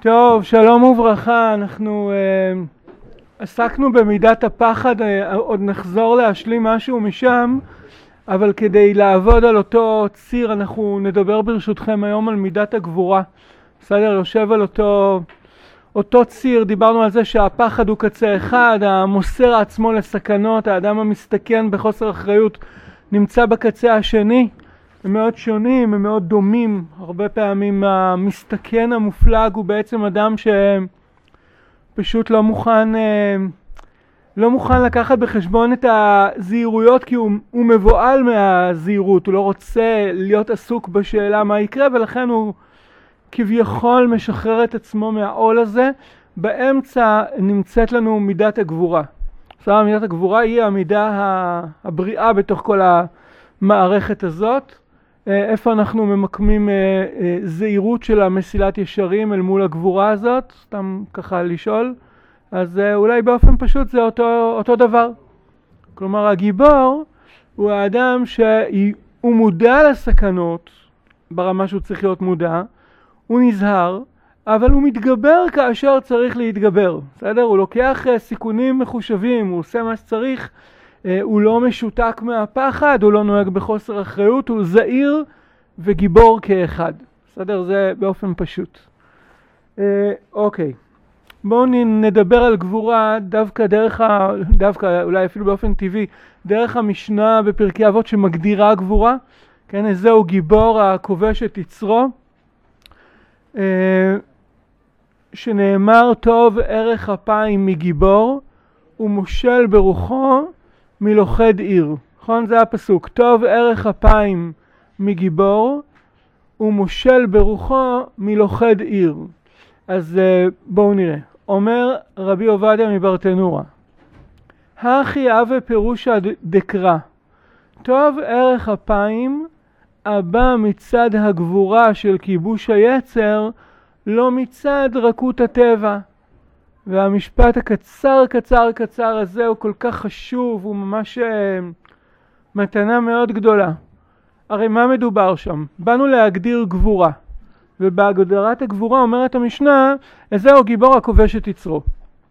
טוב, שלום וברכה. אנחנו עסקנו במידת הפחד, עוד נחזור להשלים משהו משם, אבל כדי לעבוד על אותו ציר אנחנו נדבר ברשותכם היום על מידת הגבורה. בסדר, יושב על אותו ציר. דיברנו על זה שהפחד הוא קצה אחד, המוסר עצמו לסכנות, האדם המסתכן בחוסר אחריות נמצא בקצה השני. הם מאוד שונים, הם מאוד דומים. הרבה פעמים המסתכן המופלג הוא בעצם אדם שפשוט לא מוכן לקחת בחשבון את הזהירויות, כי הוא מבועל מהזהירות, הוא לא רוצה להיות עסוק בשאלה מה יקרה, ולכן הוא כביכול משחרר את עצמו מהעול הזה. באמצע נמצאת לנו מידת הגבורה. מידת הגבורה היא המידה הבריאה בתוך כל המערכת הזאת. איפה אנחנו ממקמים זהירות של המסילת ישרים אל מול הגבורה הזאת? סתם ככה לשאול. אז אולי באופן פשוט זה אותו דבר. כלומר, הגיבור הוא האדם שהוא מודע לסכנות ברמה שהוא צריך להיות מודע, הוא נזהר, אבל הוא מתגבר כאשר צריך להתגבר. בסדר? הוא לוקח סיכונים מחושבים, הוא עושה מה שצריך, הוא לא משותק מהפחד, הוא לא נוהג בחוסר אחריות, הוא זהיר וגיבור כאחד. בסדר? זה באופן פשוט. אוקיי. בואו נדבר על גבורה דווקא אולי אפילו באופן טבעי, דרך המשנה בפרקי אבות שמגדירה גבורה. כן, זהו גיבור הכובש את יצרו, שנאמר טוב ערך אפיים מגיבור ומושל ברוחו מלוכד עיר. נכון? זה הפסוק. טוב ערך אפיים מגיבור ומושל ברוחו מלוכד עיר. אז בואו נראה. אומר רבי עובדיה מברטנורה, הכי אבה פירושה דקרא, טוב ערך אפיים הבא מצד הגבורה של כיבוש היצר, לא מצד רכות הטבע. והמשפט הקצר הזה הוא כל כך חשוב, הוא ממש מתנה מאוד גדולה. הרי מה מדובר שם? באנו להגדיר גבורה. ובהגדרת הגבורה אומרת המשנה, זהו גיבור הכובש את יצרו.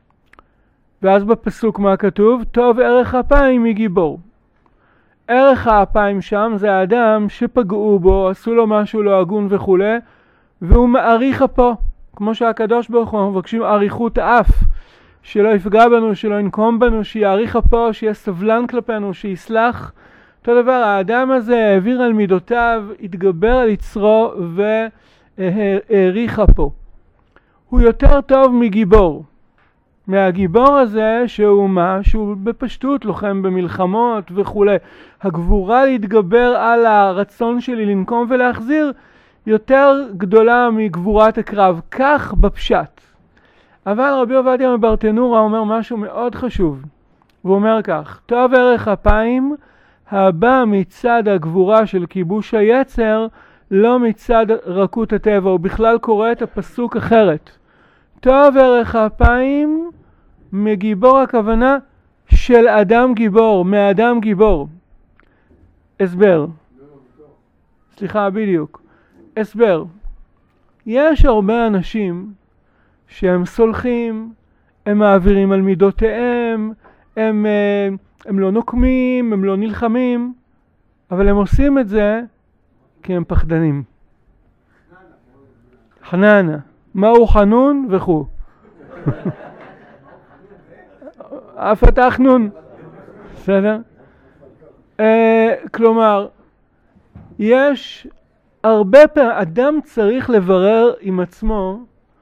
ואז בפסוק מה כתוב? טוב ערך אפיים מגיבור. ערך האפיים שם זה האדם שפגעו בו, עשו לו משהו לא הגון וכו', והוא מעריך אפו. כמו שהקדוש ברוך הוא מבקשים עריכות האף, שלא יפגע בנו, שלא ינקום בנו, שיעריך אפו, שיהיה סבלן כלפינו, שיסלח. אותו דבר, האדם הזה העביר על מידותיו, התגבר על יצרו והעריך אפו. הוא יותר טוב מגיבור. מהגיבור הזה שהוא שהוא בפשטות לוחם במלחמות וכו'. הגבורה להתגבר על הרצון שלי לנקום ולהחזיר יותר גדולה מגבורת הקרב. כך בפשט. אבל רבי עובדיה מברטנורה אומר משהו מאוד חשוב. הוא אומר כך, טוב ערך אפיים הבא מצד הגבורה של כיבוש היצר, לא מצד רכות הטבע. הוא בכלל קורא את הפסוק אחרת. טוב ערך אפיים מגיבור, הכוונה של אדם גיבור, מאדם גיבור. הסבר. סליחה, בדיוק. הסבר. יש הרבה אנשים שהם סולחים, הם מעבירים על מידותיהם, הם לא נוקמים, הם לא נלחמים, אבל הם עושים את זה כי הם פחדנים. חננה. מהו חנון וכו'. הפתח נון. בסדר? כלומר, יש הרבה פעמים, אדם צריך לברר עם עצמו,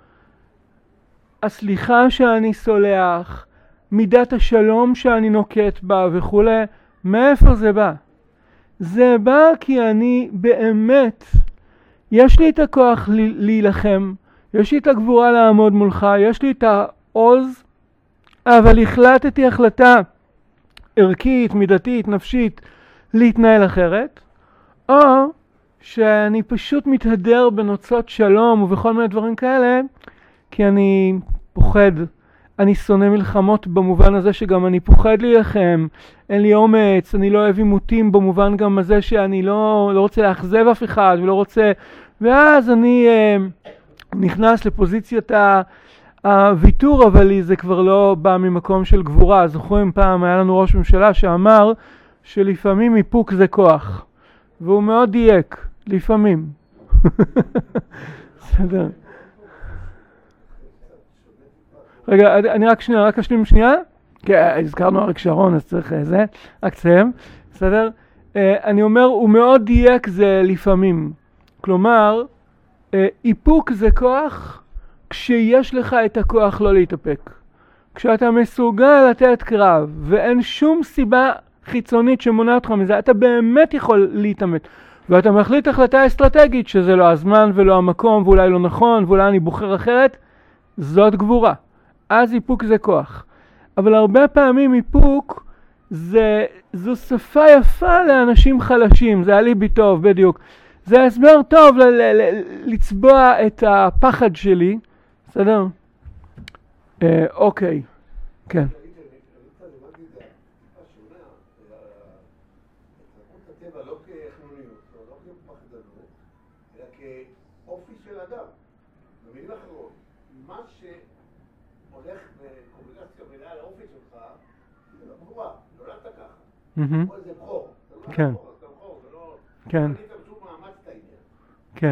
הסליחה שאני סולח, מידת השלום שאני נוקט בה וכו', מאיפה זה בא? זה בא כי אני באמת, יש לי את הכוח להילחם, יש לי את הגבורה לעמוד מולך, יש לי את העוז, אבל החלטתי החלטה ערכית, מידתית, נפשית, להתנהל אחרת, או שאני פשוט מתהדר בנוצות שלום ובכל מיני דברים כאלה, כי אני פוחד, אני שונא מלחמות במובן הזה שגם אני פוחד להילחם, אין לי אומץ, אני לא אוהב עימותים במובן גם הזה שאני לא רוצה לאכזב אף אחד ולא רוצה, ואז אני נכנס לפוזיציית הוויתור, אבל זה כבר לא בא ממקום של גבורה. זוכרים פעם היה לנו ראש ממשלה שאמר שלפעמים איפוק זה כוח, והוא מאוד דייק, לפעמים. בסדר. רגע, אני רק אשלים שנייה, כי הזכרנו אריק שרון, אז צריך זה, רק תסיים, בסדר? אני אומר, הוא מאוד דייק זה לפעמים. כלומר, איפוק זה כוח כשיש לך את הכוח לא להתאפק. כשאתה מסוגל לתת קרב, ואין שום סיבה חיצונית שמונע אותך מזה, אתה באמת יכול להתאמת. ואתה מחליט החלטה אסטרטגית שזה לא הזמן ולא המקום, ואולי לא נכון, ואולי אני בוחר אחרת, זאת גבורה. אז איפוק זה כוח. אבל הרבה פעמים איפוק זו שפה יפה לאנשים חלשים, זה אליבי טוב בדיוק. זה הסבר טוב לצבוע את הפחד שלי, בסדר? אוקיי, כן. זה בחור, כן, כן, כן,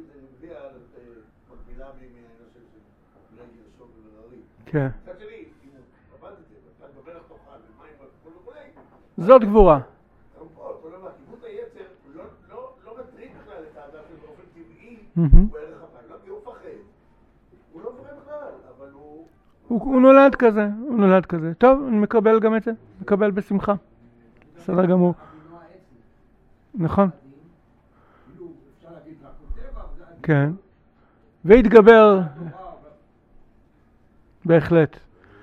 כן. זאת גבורה. כיבוד היצר לא מטריד בכלל את האדם שבאופן טבעי הוא ערך הפעם, לא כי הוא פחד, הוא לא פחד בכלל, אבל הוא נולד כזה, הוא נולד כזה. טוב, אני מקבל גם את זה, מקבל בשמחה. בסדר גמור. נכון. כן. והתגבר. בהחלט.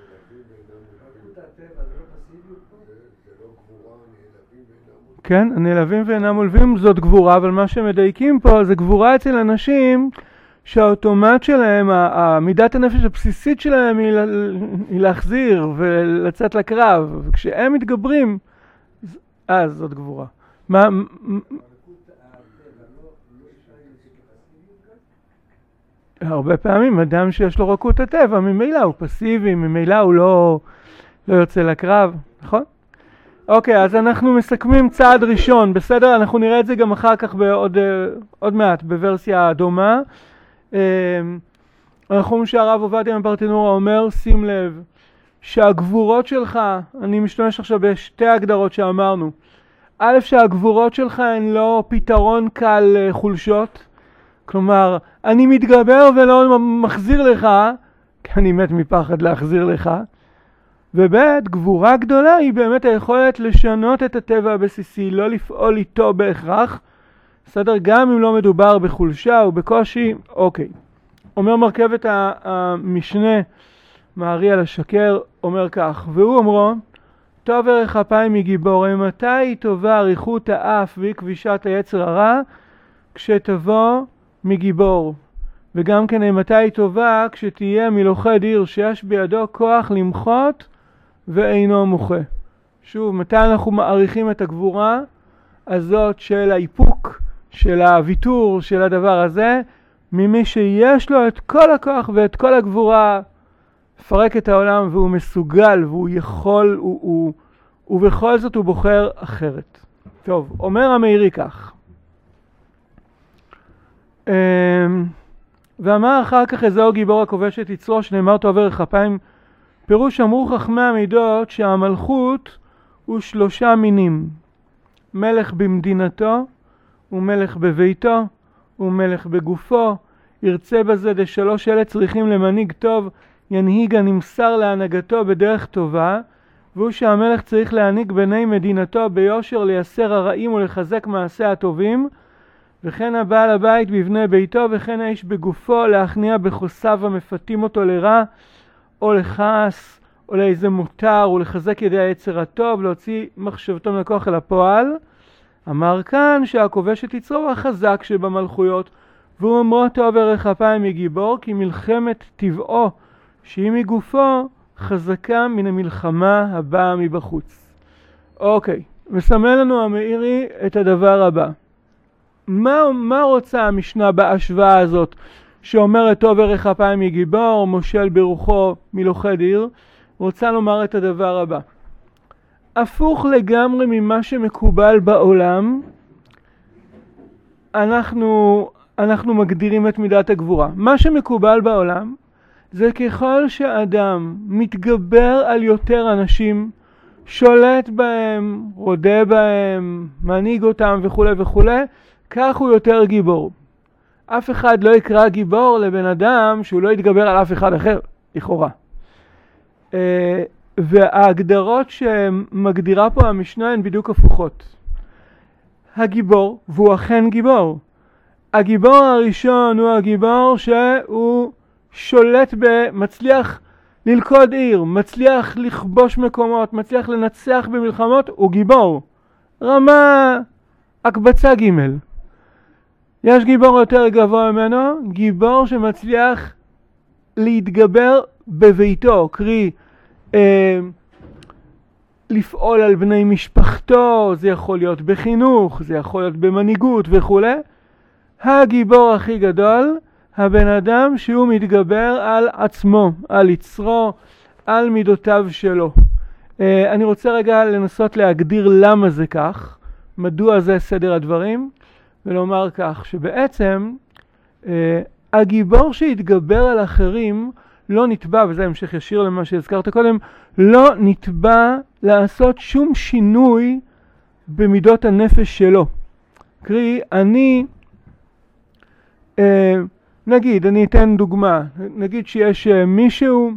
כן, הנעלבים ואינם עולבים זאת גבורה, אבל מה שמדייקים פה זה גבורה אצל אנשים שהאוטומט שלהם, מידת הנפש הבסיסית שלהם היא להחזיר ולצאת לקרב, וכשהם מתגברים, אז זאת גבורה. הרבה פעמים אדם שיש לו רכות הטבע, ממילא הוא פסיבי, ממילא הוא לא יוצא לקרב, נכון? אוקיי, אז אנחנו מסכמים צעד ראשון, בסדר? אנחנו נראה את זה גם אחר כך עוד מעט, בוורסיה דומה. אנחנו אומרים שהרב עובדיה מברטנורה אומר, שים לב, שהגבורות שלך, אני משתמש עכשיו בשתי הגדרות שאמרנו, א', שהגבורות שלך הן לא פתרון קל חולשות, כלומר, אני מתגבר ולא מחזיר לך, כי אני מת מפחד להחזיר לך, וב' גבורה גדולה היא באמת היכולת לשנות את הטבע הבסיסי, לא לפעול איתו בהכרח, בסדר? גם אם לא מדובר בחולשה או בקושי, אוקיי. אומר מרכבת המשנה, מערי על השקר, אומר כך, והוא אומרו, טוב ערך אפיים מגיבור, מתי טובה אריכות האף והיא כבישת היצר הרע, כשתבוא מגיבור. וגם כן מתי טובה כשתהיה מלוכד עיר שיש בידו כוח למחות ואינו מוחה. שוב, מתי אנחנו מעריכים את הגבורה הזאת של האיפוק, של הוויתור, של הדבר הזה, ממי שיש לו את כל הכוח ואת כל הגבורה, לפרק את העולם והוא מסוגל והוא יכול, ובכל זאת הוא בוחר אחרת. טוב, אומר המאירי כך. ואמר אחר כך איזהו גיבור הכובש את יצרו שנאמר טוב ערך אפיים, פירוש אמרו חכמי המידות שהמלכות הוא 3 מינים, מלך במדינתו ומלך בביתו ומלך בגופו, ירצה בזה ד3 אלה צריכים למנהיג טוב, ינהיג הנמסר להנהגתו בדרך טובה, והוא שהמלך צריך להנהיג בני מדינתו ביושר לייסר הרעים ולחזק מעשה הטובים, וכן הבעל הבית בבני ביתו, וכן האיש בגופו להכניע בחוסיו המפתים אותו לרע, או לכעס, או לאיזה מותר, ולחזק ידי היצר הטוב, להוציא מחשבתו מהכוח אל הפועל. אמר כאן שהכובש את יצרו הוא החזק שבמלכויות, והוא אמרו טוב ערך אפיים מגיבור, כי מלחמת טבעו, שהיא מגופו, חזקה מן המלחמה הבאה מבחוץ. אוקיי, מסמל לנו המאירי את הדבר הבא. מה רוצה המשנה בהשוואה הזאת שאומרת טוב ערך אפיים מגיבור, מושל ברוחו מלוכד עיר, רוצה לומר את הדבר הבא. הפוך לגמרי ממה שמקובל בעולם, אנחנו מגדירים את מידת הגבורה. מה שמקובל בעולם זה ככל שאדם מתגבר על יותר אנשים, שולט בהם, רודה בהם, מנהיג אותם וכו' וכו', כך הוא יותר גיבור. אף אחד לא יקרא גיבור לבן אדם שהוא לא יתגבר על אף אחד אחר, לכאורה. וההגדרות שמגדירה פה המשנה הן בדיוק הפוכות. הגיבור, והוא אכן גיבור. הגיבור הראשון הוא הגיבור שהוא שולט מצליח ללכוד עיר, מצליח לכבוש מקומות, מצליח לנצח במלחמות, הוא גיבור. רמה הקבצה ג'. יש גיבור יותר גבוה ממנו, גיבור שמצליח להתגבר בביתו, קרי לפעול על בני משפחתו, זה יכול להיות בחינוך, זה יכול להיות במנהיגות וכו'. הגיבור הכי גדול, הבן אדם שהוא מתגבר על עצמו, על יצרו, על מידותיו שלו. אני רוצה רגע לנסות להגדיר למה זה כך, מדוע זה סדר הדברים, ולומר כך, שבעצם הגיבור שהתגבר על אחרים לא נתבע, וזה המשך ישיר למה שהזכרת קודם, לא נתבע לעשות שום שינוי במידות הנפש שלו. קרי, נגיד, אני אתן דוגמה, נגיד שיש מישהו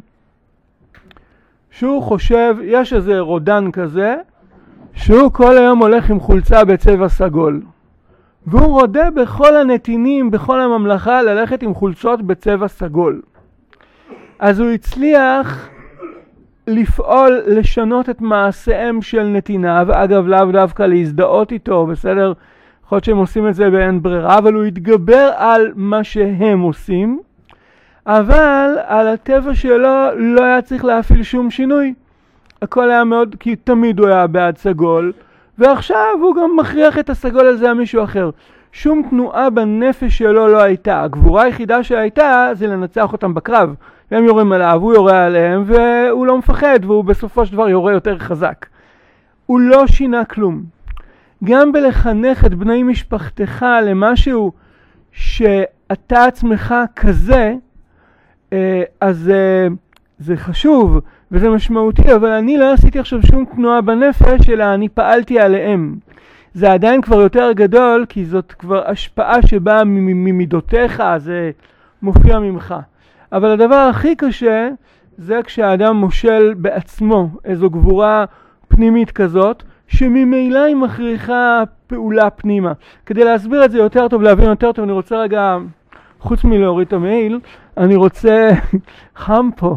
שהוא חושב, יש איזה רודן כזה, שהוא כל היום הולך עם חולצה בצבע סגול. והוא רודה בכל הנתינים, בכל הממלכה, ללכת עם חולצות בצבע סגול. אז הוא הצליח לפעול, לשנות את מעשיהם של נתיניו, אגב לאו דווקא להזדהות איתו, בסדר? יכול להיות שהם עושים את זה באין ברירה, אבל הוא התגבר על מה שהם עושים, אבל על הטבע שלו לא היה צריך להפעיל שום שינוי. הכל היה מאוד, כי תמיד הוא היה בעד סגול, ועכשיו הוא גם מכריח את הסגול הזה על מישהו אחר. שום תנועה בנפש שלו לא הייתה. הגבורה היחידה שהייתה זה לנצח אותם בקרב. הם יורים עליו, הוא יורה עליהם, והוא לא מפחד, והוא בסופו של דבר יורה יותר חזק. הוא לא שינה כלום. גם בלחנך את בני משפחתך למשהו שאתה עצמך כזה, אז זה חשוב וזה משמעותי, אבל אני לא עשיתי עכשיו שום תנועה בנפש, אלא אני פעלתי עליהם. זה עדיין כבר יותר גדול, כי זאת כבר השפעה שבאה ממידותיך, זה מופיע ממך. אבל הדבר הכי קשה זה כשהאדם מושל בעצמו, איזו גבורה פנימית כזאת, שממילא היא מכריחה פעולה פנימה. כדי להסביר את זה יותר טוב, להבין יותר טוב, אני רוצה רגע, חוץ מלהוריד את המייל, אני רוצה, חם פה,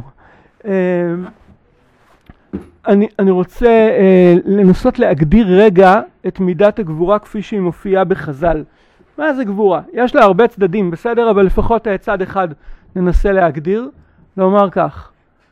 אני רוצה לנסות להגדיר רגע את מידת הגבורה כפי שהיא מופיעה בחז"ל. מה זה גבורה? יש לה הרבה צדדים, בסדר? אבל לפחות צד אחד ננסה להגדיר. לומר כך,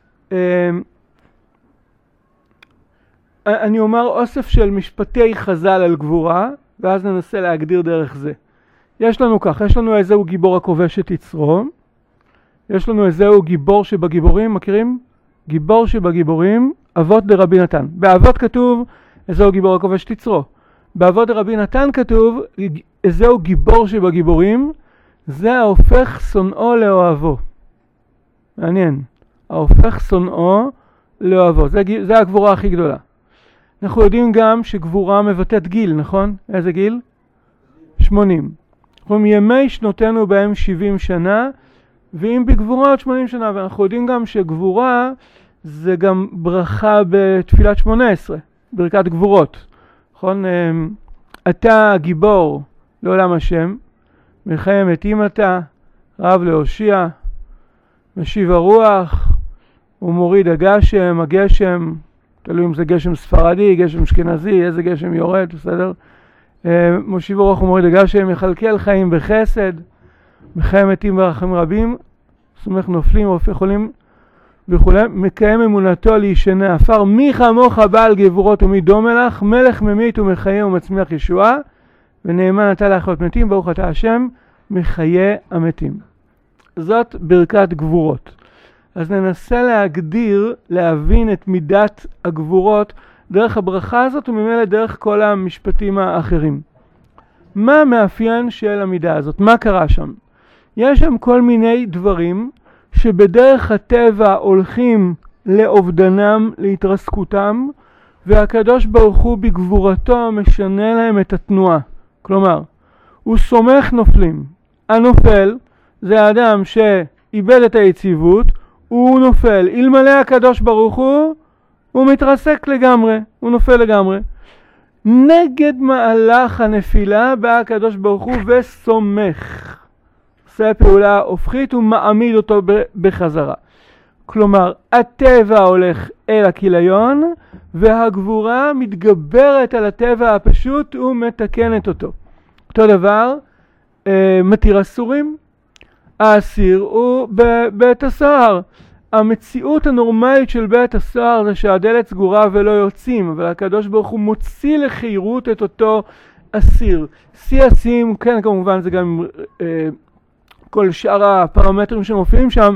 אני אומר אוסף של משפטי חז"ל על גבורה, ואז ננסה להגדיר דרך זה. יש לנו כך, יש לנו איזהו גיבור הכובש את יצרו, יש לנו איזהו גיבור שבגיבורים, מכירים? גיבור שבגיבורים, אבות דרבי נתן. באבות כתוב איזהו גיבור הכובש את יצרו. באבות דרבי נתן כתוב איזהו גיבור שבגיבורים, זה ההופך שונאו לאוהבו. מעניין. ההופך שונאו לאוהבו. זה הגבורה הכי גדולה. אנחנו יודעים גם שגבורה מבטאת גיל, נכון? איזה גיל? 80. אנחנו ימי שנותינו בהם 70 שנה, ואם בגבורה עוד 80 שנה, ואנחנו יודעים גם שגבורה זה גם ברכה בתפילת 18, ברכת גבורות. נכון? אתה גיבור לעולם השם, מחי המתים אתה, רב להושיע, משיב הרוח, ומוריד הגשם, הגשם, תלוי אם זה גשם ספרדי, גשם אשכנזי, איזה גשם יורד, בסדר? מושיב הרוח ומוריד הגשם, יכלכל חיים בחסד, מחי המתים ברחמים רבים, סומך נופלים, רופא חולים וכו', מקיים אמונתו לישני עפר, מי כמוך בעל גבורות ומי דומה לך, מלך ממית ומחיה ומצמיח ישועה, ונאמן אתה להחיות מתים, ברוך אתה השם, מחיי המתים. זאת ברכת גבורות. אז ננסה להבין את מידת הגבורות דרך הברכה הזאת וממילא דרך כל המשפטים האחרים. מה המאפיין של המידה הזאת? מה קרה שם? יש שם כל מיני דברים שבדרך הטבע הולכים לאובדנם, להתרסקותם, והקדוש ברוך הוא בגבורתו משנה להם את התנועה. כלומר, הוא סומך נופלים. הנופל זה האדם שאיבד את היציבות, הוא נופל. אלמלא הקדוש ברוך הוא מתרסק לגמרי, הוא נופל לגמרי. נגד מהלך הנפילה בא הקדוש ברוך הוא וסומך. עושה פעולה הופכית ומעמיד אותו בחזרה. כלומר, הטבע הולך אל הכיליון, והגבורה מתגברת על הטבע הפשוט ומתקנת אותו. אותו דבר, מתיר אסורים. האסיר הוא בבית הסוהר. המציאות הנורמלית של בית הסוהר זה שהדלת סגורה ולא יוצאים, אבל הקדוש ברוך הוא מוציא לחירות את אותו אסיר. שיא השיאים, כן, כמובן זה גם כל שאר הפרמטרים שמופיעים שם,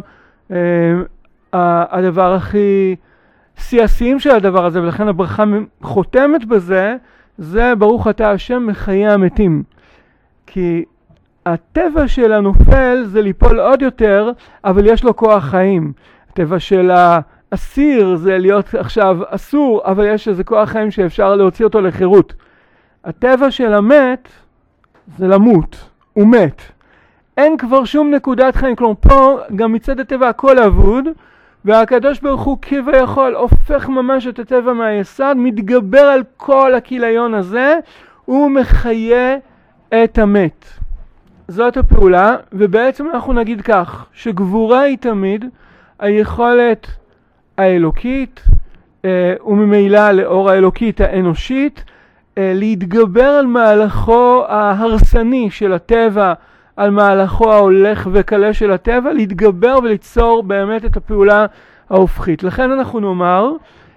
הדבר הכי שיא השיאים של הדבר הזה, ולכן הברכה חותמת בזה, זה ברוך אתה השם מחיי המתים. כי הטבע של הנופל זה ליפול עוד יותר, אבל יש לו כוח חיים. הטבע של האסיר זה להיות עכשיו אסור, אבל יש איזה כוח חיים שאפשר להוציא אותו לחירות. הטבע של המת זה למות, הוא מת. אין כבר שום נקודת חיים, כלומר פה גם מצד הטבע הכל אבוד, והקדוש ברוך הוא כביכול הופך ממש את הטבע מהיסוד, מתגבר על כל הכיליון הזה, הוא מחיה את המת. זאת הפעולה, ובעצם אנחנו נגיד כך, שגבורה היא תמיד היכולת האלוקית, וממילא לאור האלוקית האנושית, להתגבר על מהלכו ההרסני של הטבע, על מהלכו ההולך וקלה של הטבע, להתגבר וליצור באמת את הפעולה ההופכית. לכן אנחנו נאמר,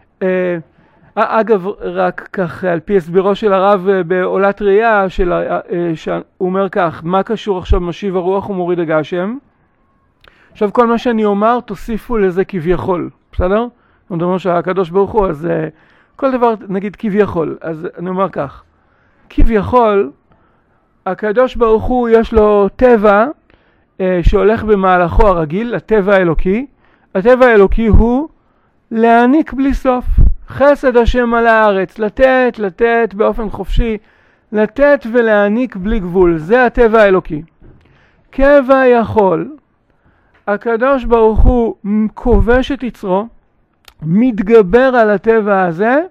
אגב, רק כך על פי הסבירו של הרב בעולת ראייה, שהוא אומר כך, מה קשור עכשיו משיב הרוח ומוריד הגשם? עכשיו כל מה שאני אומר תוסיפו לזה כביכול, בסדר? אני אומר שהקדוש ברוך הוא, אז כל דבר נגיד כביכול, אז אני אומר כך, כביכול, הקדוש ברוך הוא יש לו טבע שהולך במהלכו הרגיל, הטבע האלוקי. הטבע האלוקי הוא להעניק בלי סוף. חסד השם על הארץ, לתת באופן חופשי, לתת ולהעניק בלי גבול. זה הטבע האלוקי. כבע יכול, הקדוש ברוך הוא כובש את יצרו, מתגבר על הטבע הזה,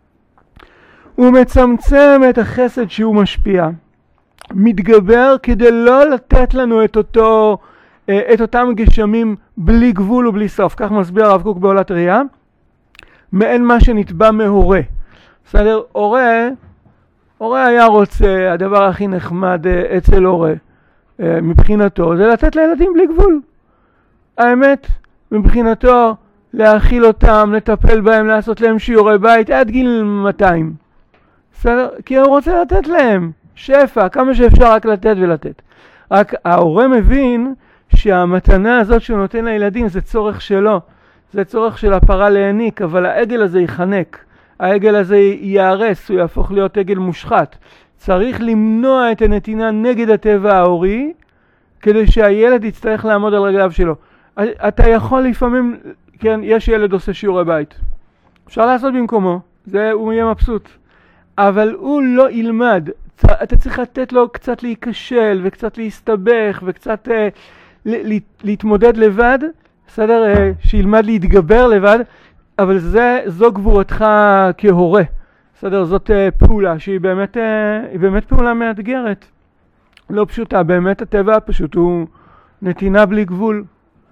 ומצמצם את החסד שהוא משפיע. מתגבר כדי לא לתת לנו את אותם גשמים בלי גבול ובלי סוף. כך מסביר הרב קוק בעולת ראייה. מעין מה שנתבע מהורה. בסדר? הורה היה רוצה, הדבר הכי נחמד אצל הורה מבחינתו, זה לתת לילדים בלי גבול. האמת, מבחינתו, להאכיל אותם, לטפל בהם, לעשות להם שיעורי בית עד גיל 200. בסדר? כי הוא רוצה לתת להם שפע, כמה שאפשר רק לתת ולתת. רק ההורה מבין שהמתנה הזאת שהוא נותן לילדים זה צורך שלו. זה צורך של הפרה להעניק, אבל העגל הזה יחנק. העגל הזה יערס, הוא יהפוך להיות עגל מושחת. צריך למנוע את הנתינה נגד הטבע ההורי, כדי שהילד יצטרך לעמוד על רגליו שלו. אתה יכול לפעמים, כן, יש ילד עושה שיעורי בית. אפשר לעשות במקומו, הוא יהיה מבסוט. אבל הוא לא ילמד. אתה צריך לתת לו קצת להיכשל וקצת להסתבך וקצת להתמודד לבד, בסדר? שילמד להתגבר לבד, אבל זו גבורתך כהורה. בסדר? זאת פעולה שהיא באמת פעולה מאתגרת. לא פשוטה, באמת הטבע הפשוט הוא נתינה בלי גבול.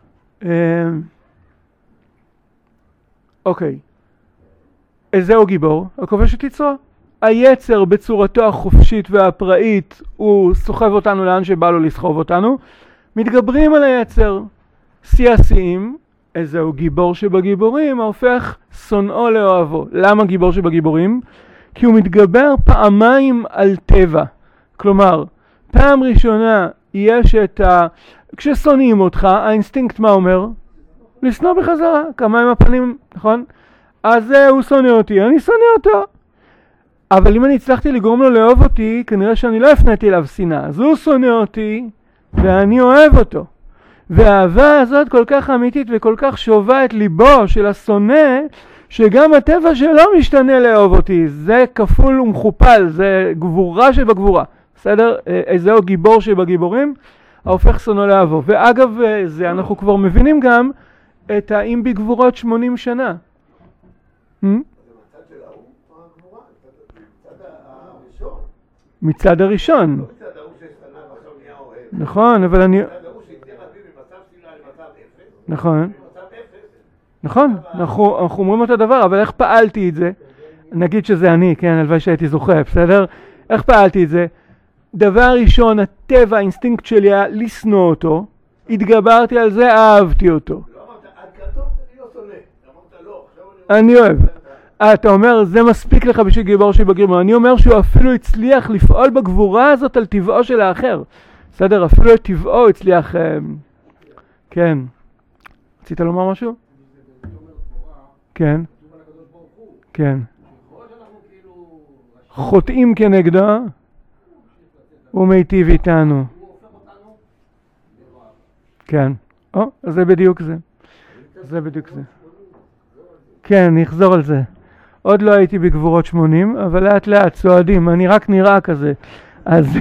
אוקיי. זהו גיבור, הכובש את יצרו. היצר בצורתו החופשית והפראית הוא סוחב אותנו לאן שבא לו לסחוב אותנו. מתגברים על היצר. שיא השיאים, זהו גיבור שבגיבורים ההופך שונאו לאוהבו. למה גיבור שבגיבורים? כי הוא מתגבר פעמיים על טבע. כלומר, פעם ראשונה יש את כששונאים אותך, האינסטינקט מה אומר? לשנוא בחזרה, כמה עם הפנים, נכון? אז הוא שונא אותי, אני שונא אותו. אבל אם אני הצלחתי לגרום לו לאהוב אותי, כנראה שאני לא הפניתי אליו שנאה. אז הוא שונא אותי, ואני אוהב אותו. והאהבה הזאת כל כך אמיתית וכל כך שובה את ליבו של השונא, שגם הטבע שלו משתנה לאהוב אותי. זה כפול ומכופל, זה גבורה שבגבורה. בסדר? איזהו גיבור שבגיבורים, ההופך שונא לאהבו. ואגב, זה אנחנו כבר מבינים גם את האם בגבורות 80 שנה. מצד הראשון. נכון, אבל אני... נכון. נכון, אנחנו אומרים אותו דבר, אבל איך פעלתי את זה? נגיד שזה אני, כן, הלוואי שהייתי זוכה, בסדר? איך פעלתי את זה? דבר ראשון, הטבע, האינסטינקט שלי היה לשנוא אותו, התגברתי על זה, אהבתי אותו. לא אמרת, עד כתוב אני לא שונא. אמרת לא. אני אוהב. אתה אומר, זה מספיק לך בשביל גיבור שבגיבור. אני אומר שהוא אפילו הצליח לפעול בגבורה הזאת על טבעו של האחר. בסדר? אפילו את טבעו הצליח... כן. רצית לומר משהו? כן. כן. חוטאים כנגדו, הוא מיטיב איתנו. כן. אז זה בדיוק זה. זה בדיוק זה. כן, נחזור על זה. עוד לא הייתי בגבורות 80, אבל לאט לאט צועדים, אני רק נראה כזה. אז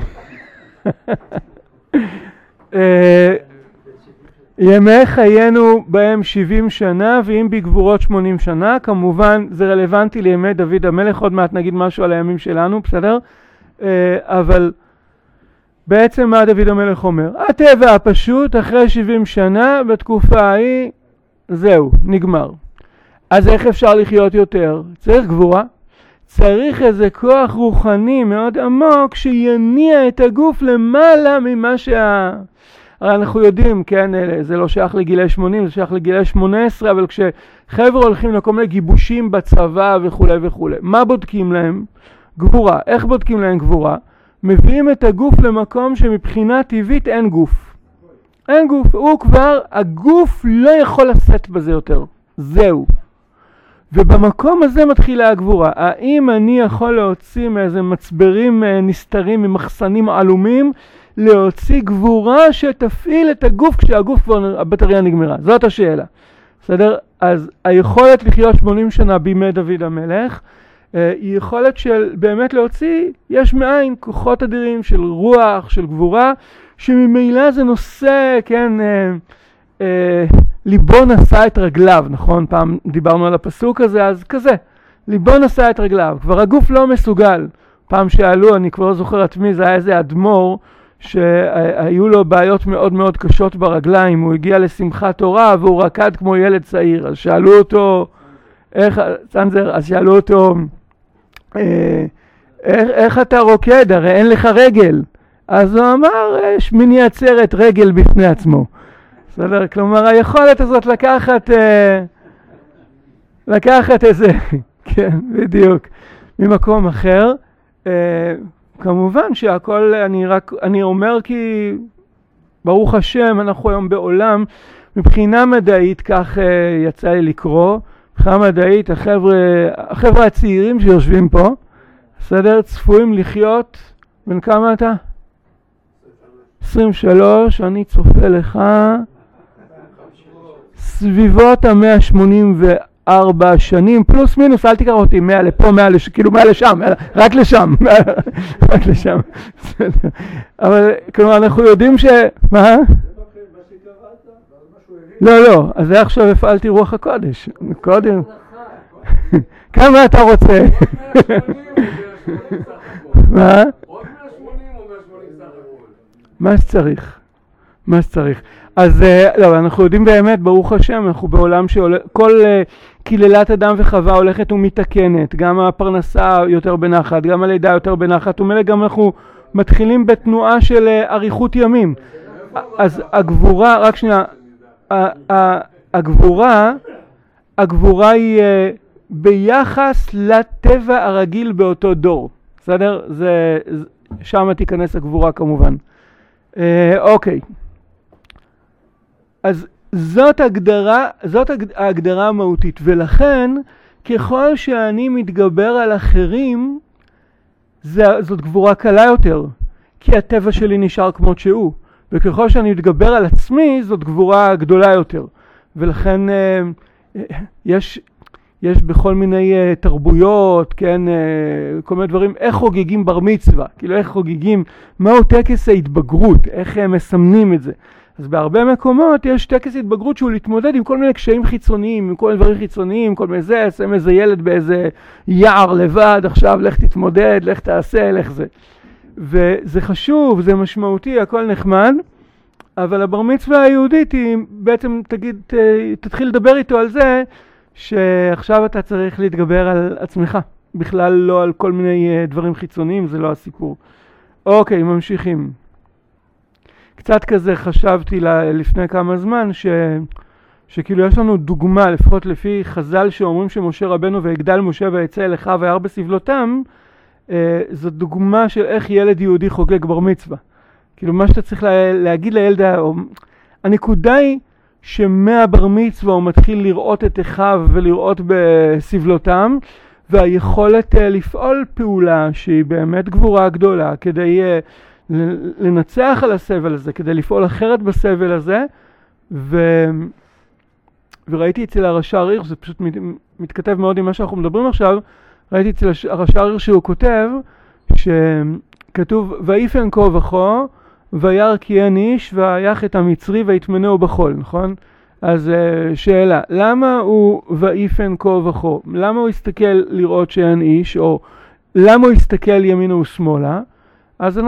ימי חיינו בהם 70 שנה, ואם בגבורות 80 שנה, כמובן זה רלוונטי לימי דוד המלך, עוד מעט נגיד משהו על הימים שלנו, בסדר? אבל בעצם מה דוד המלך אומר? הטבע הפשוט, אחרי 70 שנה, בתקופה ההיא, זהו, נגמר. אז איך אפשר לחיות יותר? צריך גבורה. צריך איזה כוח רוחני מאוד עמוק שיניע את הגוף למעלה ממה הרי אנחנו יודעים, כן, זה לא שייך לגילי 80, זה שייך לגילי 18, אבל כשחבר'ה הולכים לכל מיני גיבושים בצבא וכו' וכו'. מה בודקים להם? גבורה. איך בודקים להם גבורה? מביאים את הגוף למקום שמבחינה טבעית אין גוף. אין גוף. הגוף לא יכול לשאת בזה יותר. זהו. ובמקום הזה מתחילה הגבורה. האם אני יכול להוציא מאיזה מצברים נסתרים ממחסנים עלומים, להוציא גבורה שתפעיל את הגוף כשהגוף כבר, הבטריה נגמרה? זאת השאלה. בסדר? אז היכולת לחיות 80 שנה בימי דוד המלך, היא יכולת של באמת להוציא יש מאין כוחות אדירים של רוח, של גבורה, שממילא זה נושא, כן, ליבו נשא את רגליו, נכון? פעם דיברנו על הפסוק הזה, אז כזה, ליבו נשא את רגליו, כבר הגוף לא מסוגל. פעם שאלו, אני כבר לא זוכר את מי, זה היה איזה אדמו"ר, שהיו לו בעיות מאוד מאוד קשות ברגליים, הוא הגיע לשמחת תורה והוא רקד כמו ילד צעיר, אז שאלו אותו, אז שאלו אותו, איך אתה רוקד? הרי אין לך רגל. אז הוא אמר, שמיני עצרת רגל בפני עצמו. בסדר? כלומר, היכולת הזאת לקחת איזה, כן, בדיוק, ממקום אחר. כמובן שהכל, אני אומר כי ברוך השם, אנחנו היום בעולם, מבחינה מדעית, כך יצא לי לקרוא, מבחינה מדעית, החבר'ה הצעירים שיושבים פה, בסדר, צפויים לחיות, בין כמה אתה? 23, אני צופה לך, סביבות ה-184 שנים, פלוס מינוס, אל תקרא אותי, 100 לפה, 100 לשם, כאילו 100 לשם, רק לשם, רק לשם. אבל, כלומר, אנחנו יודעים מה? לא, אז זה עכשיו הפעלתי רוח הקודש. קודם. כמה אתה רוצה? מה? עוד 180 או 180 סך הכל? מה שצריך. אז לא, אנחנו יודעים באמת, ברוך השם, אנחנו בעולם שכל קללת אדם וחווה הולכת ומתקנת, גם הפרנסה יותר בנחת, גם הלידה יותר בנחת, ומלא גם אנחנו מתחילים בתנועה של אריכות ימים. אז הגבורה, רק שנייה, הגבורה היא ביחס לטבע הרגיל באותו דור. בסדר? שם תיכנס הגבורה כמובן. אוקיי. אז זאת ההגדרה המהותית, ולכן ככל שאני מתגבר על אחרים, זאת גבורה קלה יותר, כי הטבע שלי נשאר כמות שהוא, וככל שאני מתגבר על עצמי, זאת גבורה גדולה יותר. ולכן יש בכל מיני תרבויות, כן, כל מיני דברים, איך חוגגים בר מצווה, כאילו איך חוגגים, מהו טקס ההתבגרות, איך הם מסמנים את זה. אז בהרבה מקומות יש טקס התבגרות שהוא להתמודד עם כל מיני קשיים חיצוניים, עם כל מיני דברים חיצוניים, כל מיני זה, שם איזה ילד באיזה יער לבד, עכשיו לך תתמודד, לך תעשה, לך זה. וזה חשוב, זה משמעותי, הכל נחמד, אבל הבר מצווה היהודית היא בעצם תתחיל לדבר איתו על זה, שעכשיו אתה צריך להתגבר על עצמך, בכלל לא על כל מיני דברים חיצוניים, זה לא הסיפור. אוקיי, ממשיכים. קצת כזה חשבתי לפני כמה זמן שכאילו יש לנו דוגמה, לפחות לפי חז"ל שאומרים שמשה רבנו ויגדל משה ויצא אל אחיו וירא בסבלותם, זו דוגמה של איך ילד יהודי חוגג בר מצווה. כאילו מה שאתה צריך להגיד לילד, הנקודה היא שמהבר מצווה הוא מתחיל לראות את אחיו ולראות בסבלותם, והיכולת לפעול פעולה שהיא באמת גבורה גדולה כדי לנצח על הסבל הזה, כדי לפעול אחרת בסבל הזה, וראיתי אצל הרש"ר הירש, זה פשוט מתכתב מאוד עם מה שאנחנו מדברים עכשיו, ראיתי אצל הרש"ר הירש שהוא כותב, שכתוב, ויפן כה וכה, וירא כי אין איש, ויך את המצרי ויטמנהו בחול, נכון? אז שאלה, למה הוא ויפן כה וכה? למה הוא הסתכל לראות שאין איש, או למה הוא הסתכל ימינה ושמאלה? אז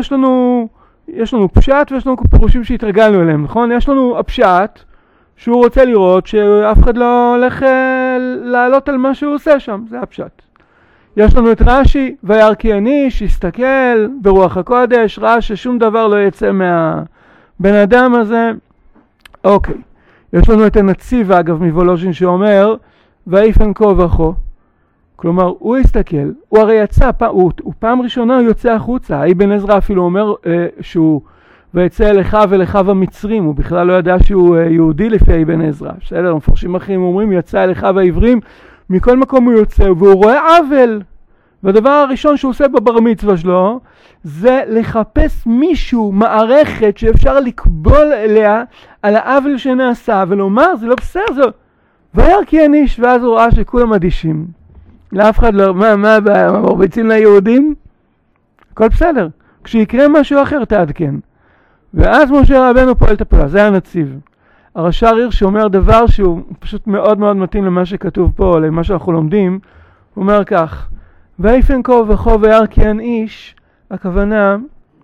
יש לנו פשט ויש לנו פירושים שהתרגלנו אליהם, נכון? יש לנו הפשט שהוא רוצה לראות שאף אחד לא הולך לעלות על מה שהוא עושה שם, זה הפשט. יש לנו את רש"י, וירא כי אין איש, הסתכל ברוח הקודש, ראה ששום דבר לא יצא מהבן אדם הזה. אוקיי. יש לנו את הנציב אגב מוולוז'ין שאומר, ויפן כה וכה. כלומר, הוא הסתכל, הוא הרי יצא, הוא פעם ראשונה הוא יוצא החוצה. אבן עזרא אפילו אומר שהוא ויצא אל אחיו ואל אחיו המצרים, הוא בכלל לא ידע שהוא יהודי לפי אבן עזרא. בסדר, מפרשים אחרים אומרים, יצא אל אחיו העברים, מכל מקום הוא יוצא, והוא רואה עוול. והדבר הראשון שהוא עושה בבר מצווה שלו, זה לחפש מישהו, מערכת שאפשר לקבול אליה על העוול שנעשה, ולומר, זה לא בסדר, זה... וירא כי אין איש, ואז הוא ראה שכולם אדישים. לאף אחד לא, מה הבעיה? מה מרביצים ליהודים? הכל בסדר. כשיקרה משהו אחר תעדכן. ואז משה רבנו פועל את הפעולה, זה הנציב. הרש"ר הירש אומר דבר שהוא פשוט מאוד מאוד מתאים למה שכתוב פה, למה שאנחנו לומדים. הוא אומר כך, ויפן כה וכה וירא כי אין איש, הכוונה,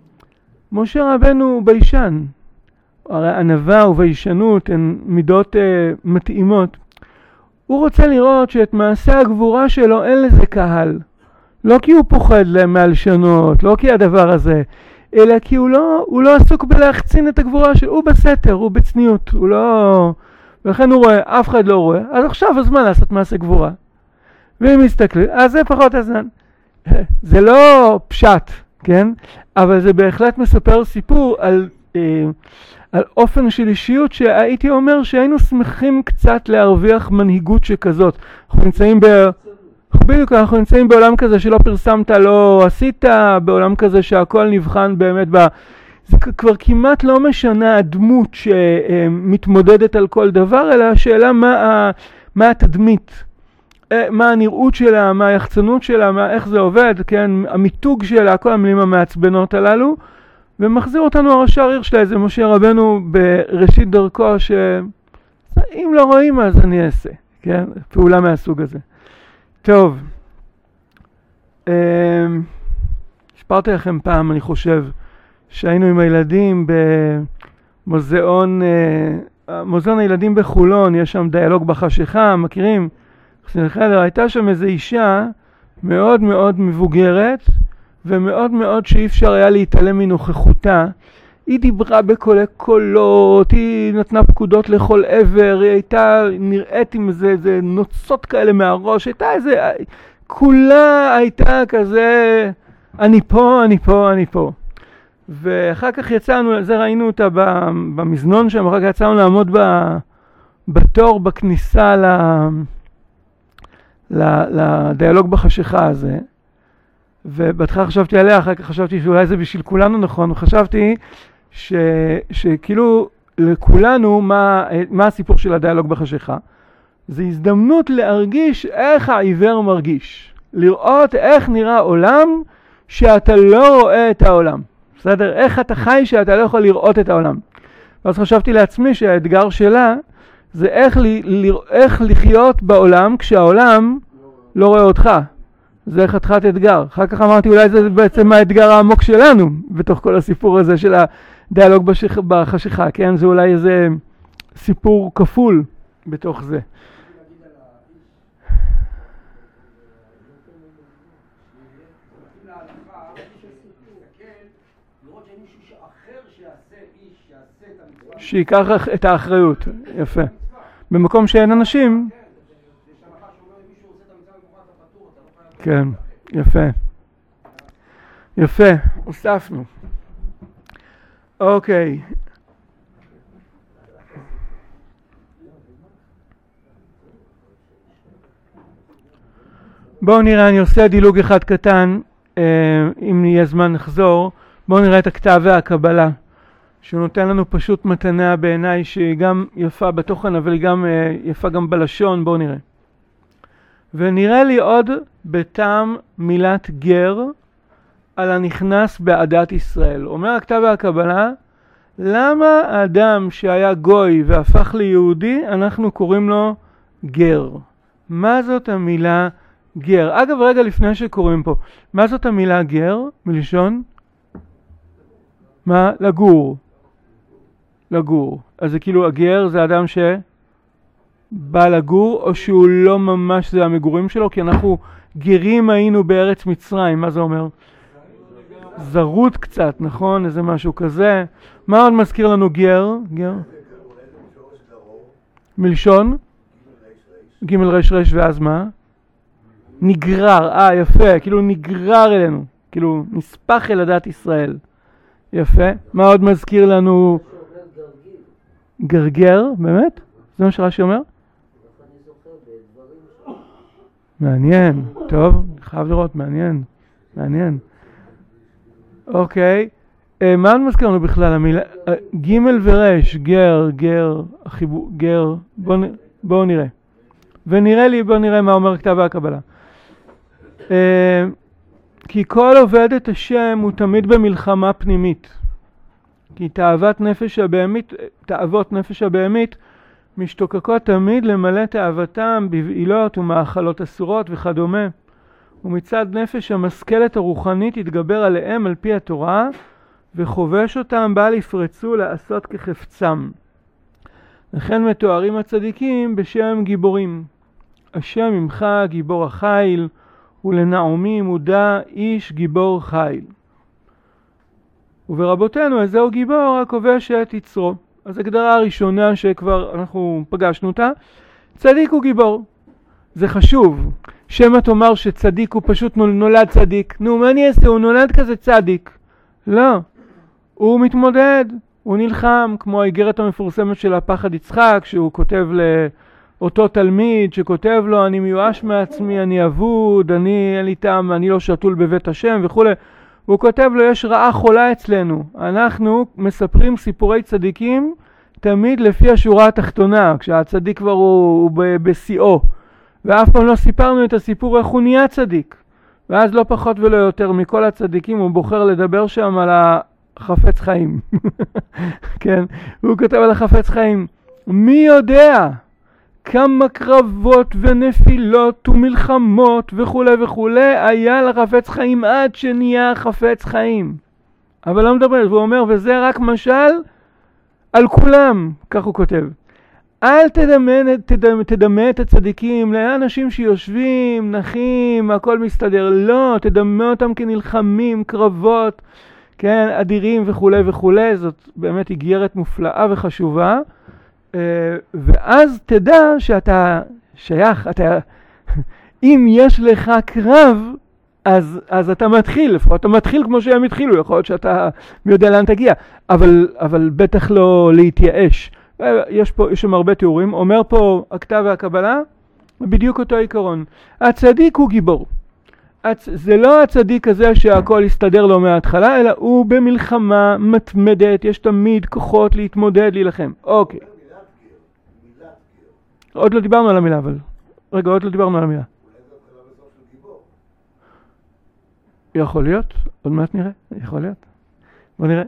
משה רבנו ביישן. הרי ענווה וביישנות הן מידות מתאימות. הוא רוצה לראות שאת מעשה הגבורה שלו אין לזה קהל. לא כי הוא פוחד מהלשנות, לא כי הדבר הזה, אלא כי הוא לא עסוק בלהחצין את הגבורה שלו, הוא בסתר, הוא בצניעות, הוא לא... ולכן הוא רואה, אף אחד לא רואה, אז עכשיו הזמן לעשות מעשה גבורה. ואם מסתכלים, אז זה פחות הזמן. זה לא פשט, כן? אבל זה בהחלט מספר סיפור על אופן של אישיות שהייתי אומר שהיינו שמחים קצת להרוויח מנהיגות שכזאת. אנחנו נמצאים בעולם כזה שלא פרסמת, לא עשית, בעולם כזה שהכל נבחן באמת זה כבר כמעט לא משנה הדמות שמתמודדת על כל דבר, אלא השאלה מה התדמית, מה הנראות שלה, מה היחצנות שלה, איך זה עובד, כן? המיתוג שלה, כל המילים המעצבנות הללו, ומחזיר אותנו הרש"ר הירש לאיזה משה רבנו בראשית דרכו, שאם לא רואים אז אני אעשה, כן? פעולה מהסוג הזה. טוב, הספרתי לכם פעם, אני חושב, שהיינו עם הילדים במוזיאון הילדים בחולון, יש שם דיאלוג בחשיכה, מכירים? הייתה שם איזו אישה מאוד מאוד מבוגרת, ומאוד מאוד שאי אפשר היה להתעלם מנוכחותה. היא דיברה בקולי קולות, היא נתנה פקודות לכל עבר, היא הייתה נראית עם איזה נוצות כאלה מהראש, הייתה כולה הייתה כזה, אני פה, אני פה, אני פה. ואחר כך יצאנו, זה ראינו אותה במזנון שם, אחר כך יצאנו לעמוד בתור בכניסה לדיאלוג בחשיכה הזה, ובהתחלה חשבתי עליה, אחר כך חשבתי שאולי זה בשביל כולנו נכון, וחשבתי שכאילו לכולנו מה הסיפור של הדיאלוג בחשיכה. זה הזדמנות להרגיש איך העיוור מרגיש, לראות איך נראה עולם שאתה לא רואה את העולם. בסדר? איך אתה חי שאתה לא יכול לראות את העולם. ואז חשבתי לעצמי שהאתגר שלה זה איך לחיות בעולם כשהעולם לא רואה אותך. זה חתיכת אתגר. אחר כך אמרתי אולי זה בעצם האתגר העמוק שלנו בתוך כל הסיפור הזה של הדיאלוג בחשיכה. כן? זה אולי איזה סיפור כפול בתוך זה. שיקח את האחריות. יפה. במקום שאין אנשים. כן, יפה. יפה, הוספנו. אוקיי. בואו נראה, אני עושה דילוג אחד קטן, אם יהיה זמן נחזור. בואו נראה את הכתב והקבלה, שהוא נותן לנו פשוט מתנה בעיניי שהיא גם יפה בתוכן, אבל היא גם יפה גם בלשון. בואו נראה. ונראה לי עוד בטעם מילת גר על הנכנס בעדת ישראל. אומר הכתב והקבלה, למה האדם שהיה גוי והפך ליהודי, אנחנו קוראים לו גר? מה זאת המילה גר? אגב, רגע לפני שקוראים פה, מה זאת המילה גר? מלשון? מה? לגור. לגור. אז זה כאילו הגר זה אדם שבא לגור, או שהוא לא ממש זה המגורים שלו, כי אנחנו גרים היינו בארץ מצרים. מה זה אומר? זרות קצת, נכון? איזה משהו כזה. מה עוד מזכיר לנו גר? גר? מלשון? ג' רש רש ואז מה? נגרר. יפה. כאילו נגרר אלינו. כאילו נספח אל עדת ישראל. יפה. מה עוד מזכיר לנו? גרגר, באמת? זה מה שרש"י אומר? מעניין. טוב, חייב לראות, מעניין. מעניין. אוקיי. מה עוד מזכיר לנו בכלל? המילה ג' ורש, גר, גר, החיבור, גר. בואו נראה. בואו נראה מה אומר כתב והקבלה. כי כל עובד את השם הוא תמיד במלחמה פנימית. כי תאוות נפש הבהמית משתוקקות תמיד למלא תאוותם בבעילות ומאכלות אסורות וכדומה. ומצד נפש המשכלת הרוחנית יתגבר עליהם על פי התורה, וחובש אותם בל יפרצו לעשות כחפצם. לכן מתוארים הצדיקים בשם גיבורים. השם ממך גיבור החיל, ולנעמי מודע איש גיבור חיל. וברבותינו איזהו גיבור הכובש את יצרו. אז הגדרה הראשונה שכבר אנחנו פגשנו אותה, צדיק הוא גיבור. זה חשוב. שמא תאמר שצדיק הוא פשוט נולד צדיק. נו, מה אני אעשה? הוא נולד כזה צדיק. לא. הוא מתמודד. הוא נלחם, כמו האיגרת המפורסמת של הפחד יצחק, שהוא כותב לאותו תלמיד, שכותב לו, אני מיואש מעצמי, אני אבוד, אין לי טעם, אני לא שתול בבית השם וכו'. הוא כותב לו, יש רעה חולה אצלנו. אנחנו מספרים סיפורי צדיקים תמיד לפי השורה התחתונה, כשהצדיק כבר הוא בשיאו. ואף פעם לא סיפרנו את הסיפור איך הוא נהיה צדיק. ואז לא פחות ולא יותר מכל הצדיקים הוא בוחר לדבר שם על החפץ חיים. כן, הוא כותב על החפץ חיים. מי יודע כמה קרבות ונפילות ומלחמות וכו' וכו' היה לחפץ חיים עד שנהיה חפץ חיים. אבל לא מדבר, והוא אומר, וזה רק משל על כולם, כך הוא כותב. אל תדמה את הצדיקים לאנשים שיושבים, נחים, הכל מסתדר. לא, תדמה אותם כנלחמים, קרבות, כן, אדירים וכו' וכו'. זאת באמת איגרת מופלאה וחשובה. ואז תדע שאתה שייך, אם יש לך קרב, אז אתה מתחיל, לפחות אתה מתחיל כמו שהם התחילו, יכול להיות שאתה מי יודע לאן תגיע, אבל בטח לא להתייאש. יש שם הרבה תיאורים, אומר פה הכתב והקבלה, בדיוק אותו עיקרון. הצדיק הוא גיבור. זה לא הצדיק הזה שהכל יסתדר לו מההתחלה, אלא הוא במלחמה מתמדת, יש תמיד כוחות להתמודד, להילחם. אוקיי. עוד לא דיברנו על המילה, אבל. רגע, עוד לא דיברנו על המילה. יכול להיות, עוד מעט נראה, יכול להיות. בוא נראה.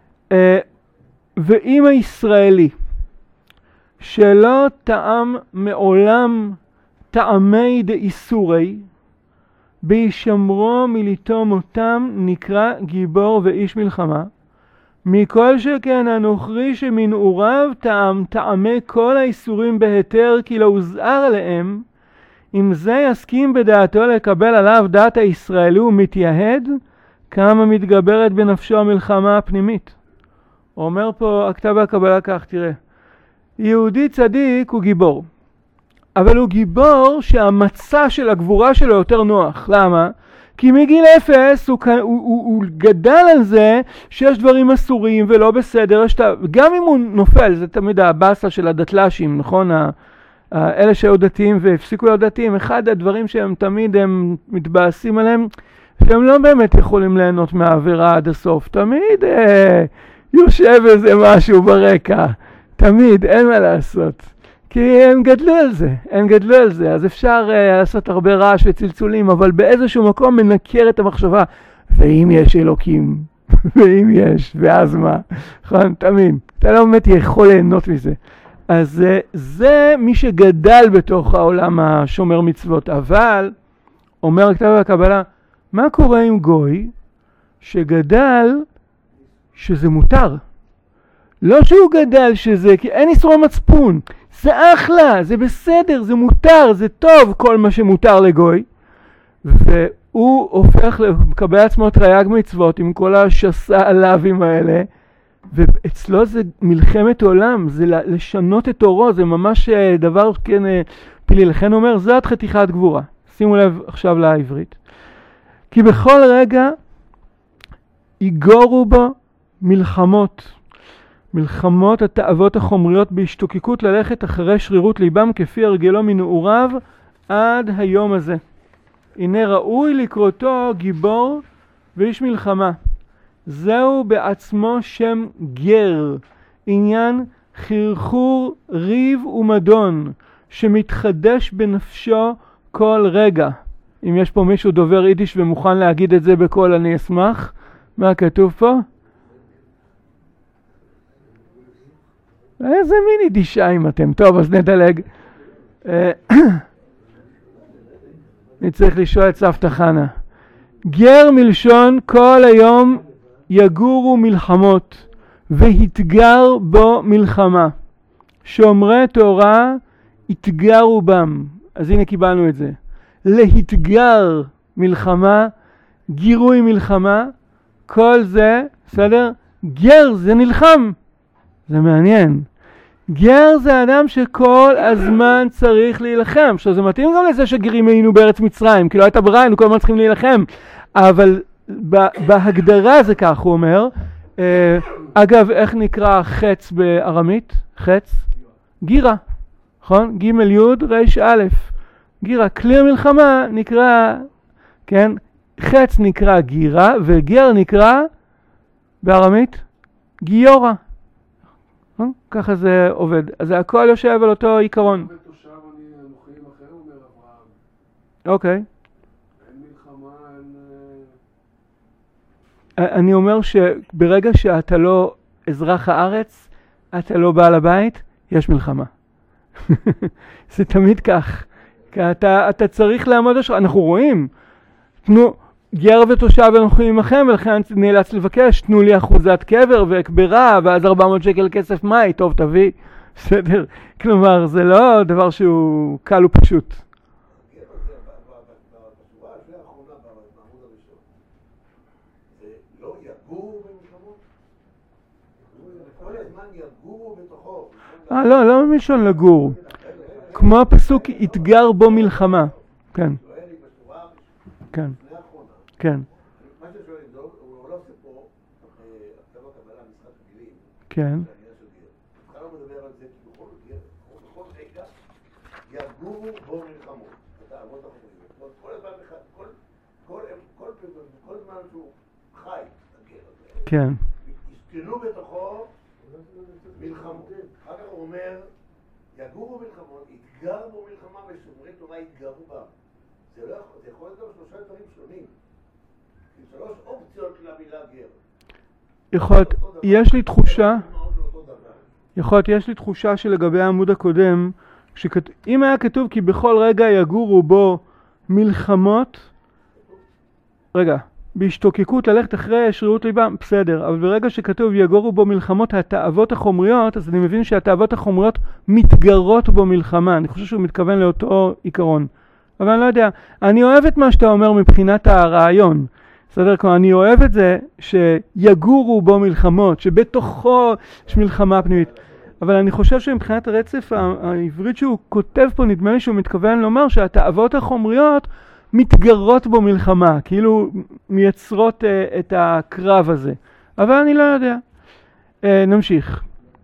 ואם הישראלי שלא טעם מעולם טעמי דאיסורי, בישמרו מליטום אותם נקרא גיבור ואיש מלחמה, מכל שכן הנוכרי שמנעוריו טעם טעמי כל האיסורים בהיתר כי לא הוזהר עליהם, אם זה יסכים בדעתו לקבל עליו דעת הישראלי ומתייהד, כמה מתגברת בנפשו המלחמה הפנימית. אומר פה הכתב והקבלה כך, תראה, יהודי צדיק הוא גיבור, אבל הוא גיבור שהמצע של הגבורה שלו יותר נוח. למה? כי מגיל 0 הוא גדל על זה שיש דברים אסורים ולא בסדר, גם אם הוא נופל, זה תמיד הבאסה של הדתל"שים, נכון? אלה שהיו דתיים והפסיקו להיות דתיים, אחד הדברים שהם תמיד הם מתבאסים עליהם, שהם לא באמת יכולים ליהנות מהעבירה עד הסוף. תמיד יושב איזה משהו ברקע, תמיד, אין מה לעשות. כי הם גדלו על זה, אז אפשר לעשות הרבה רעש וצלצולים, אבל באיזשהו מקום מנקר את המחשבה, ואם יש אלוקים, ואם יש, ואז מה? נכון, תמיד, אתה לא באמת יכול ליהנות מזה. אז זה מי שגדל בתוך העולם השומר מצוות, אבל, אומר הכתב והקבלה, מה קורה עם גוי שגדל שזה מותר? לא שהוא גדל שזה, כי אין איסורי מצפון, זה אחלה, זה בסדר, זה מותר, זה טוב כל מה שמותר לגוי, והוא הופך לקבל עצמו תרי"ג מצוות עם כל השסה הלאווים האלה, ואצלו זה מלחמת עולם, זה לשנות את אורו, זה ממש דבר כן פילי. לכן אומר, זאת חתיכת גבורה. שימו לב עכשיו לעברית. כי בכל רגע יגורו בו מלחמות התאוות החומריות בהשתוקקות ללכת אחרי שרירות ליבם כפי הרגלו מנעוריו עד היום הזה. הנה ראוי לקרותו גיבור ואיש מלחמה. זהו בעצמו שם גר, עניין חרחור ריב ומדון שמתחדש בנפשו כל רגע. אם יש פה מישהו דובר יידיש ומוכן להגיד את זה בקול, אני אשמח. מה כתוב פה? איזה מין יידישיים אתם. טוב, אז נדלג. אני צריך לשאול את סבתא חנה. גר מלשון כל היום יגורו מלחמות והתגר בו מלחמה. שומרי תורה התגרו בם. אז הנה קיבלנו את זה. להתגר מלחמה, גירוי מלחמה, כל זה, בסדר? גר זה נלחם. זה מעניין. גר זה אדם שכל הזמן צריך להילחם. עכשיו זה מתאים גם לזה שגרים היינו בארץ מצרים, כי לא הייתה ברירה, היינו כל הזמן צריכים להילחם. אבל בהגדרה זה כך, הוא אומר. אגב, איך נקרא חץ בארמית? חץ? גירה. נכון? ג' י' ר' א'. גירה. כלי המלחמה נקרא, כן? חץ נקרא גירה, וגר נקרא בארמית גיורא. ככה זה עובד. אז זה הכל יושב על אותו עיקרון. אוקיי. אני אומר שברגע שאתה לא אזרח הארץ, אתה לא בעל הבית, יש מלחמה. זה תמיד כך. כי אתה צריך לעמוד אשר. אנחנו רואים, תנו, גר ותושב אנחנו עמכם, ולכן נאלץ לבקש, תנו לי אחוזת קבר והקברה, ואז 400 שקל כסף מאי, טוב תביא, בסדר. כלומר, זה לא דבר שהוא קל ופשוט. לא מלשון לגור. כמו הפסוק, יתגר בו מלחמה. כן. כן. כן. מה ששואל לבדוק, הוא לא עושה פה, כתב הקבלה, משחק מילים. כן. אתה לא מדבר על זה, כי בכל רגע יגורו בו מלחמות. את האבות החומריות. כל הזמן אחד, כל זמן שהוא חי, הגר הזה. כן. יסתנו בתוכו מלחמות. אחר כך הוא אומר, יגורו מלחמות, יתגר בו מלחמה, ושומרי תורה יתגרו בה. זה יכול להיות גם שלושה דברים שונים. שלוש אופציות למילה גר. יש לי תחושה שלגבי העמוד הקודם, אם היה כתוב כי בכל רגע יגורו בו מלחמות, רגע, בהשתוקקות ללכת אחרי שרירות ליבם, בסדר, אבל ברגע שכתוב יגורו בו מלחמות התאוות החומריות, אז אני מבין שהתאוות החומריות מתגרות בו מלחמה, אני חושב שהוא מתכוון לאותו עיקרון. אבל אני לא יודע, אני אוהב את מה שאתה אומר מבחינת הרעיון. בסדר, כלומר, אני אוהב את זה שיגורו בו מלחמות, שבתוכו יש מלחמה פנימית. אבל אני חושב שמבחינת הרצף העברית שהוא כותב פה, נדמה לי שהוא מתכוון לומר שהתאוות החומריות מתגרות בו מלחמה, כאילו מייצרות את הקרב הזה. אבל אני לא יודע. נמשיך.